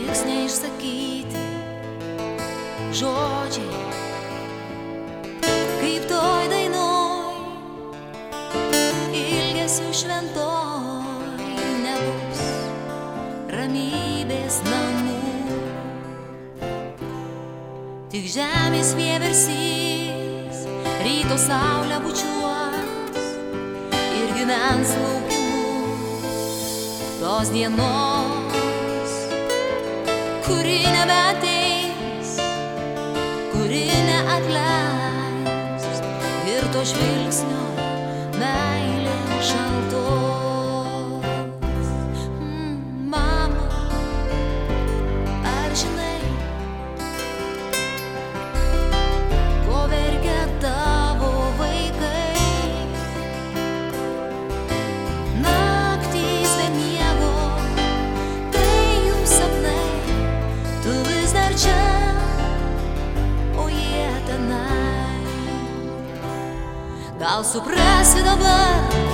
liks neišsakyti žodžiai, kaip toj dainoj, ilgesių šventoj nebus ramybės namų. Tik žemės vieversys ryto saulę bučiuos ir gyvens laukimu tos dienos, kuri nebeateis, kuri neatleis ir to žvilgsnio meilė šaltos. Mama, ar žinai, ko verkia tavo vaikai? Naktys be miego, tai jų sapnai, tu vis dar čia, o jie tenai. Gal suprasi dabar,